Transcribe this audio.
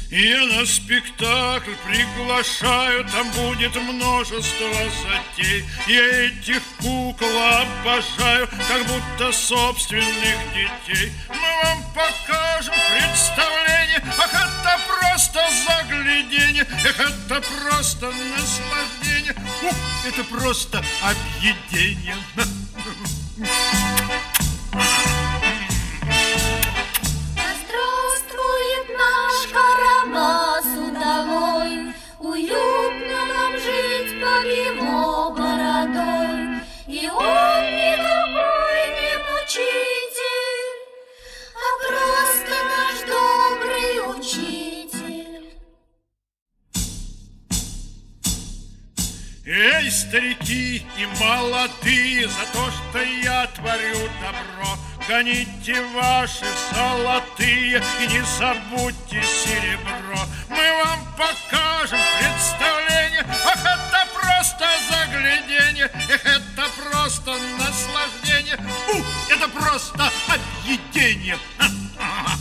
Я на спектакль приглашаю, там будет множество затей. Я этих кукол обожаю, как будто собственных детей. Мы вам покажем представление, ах, это просто загляденье, эх, это просто наслаждение, это просто объедение. Удалой, уютно нам жить под его бородой, и он никакой не мучитель, а просто наш добрый учитель. Эй, старики и молодые, за то, что я творю добро, гоните ваши золотые и не забудьте серебро. Мы вам покажем представление, ах, это просто загляденье, эх, это просто наслаждение, это просто объедение.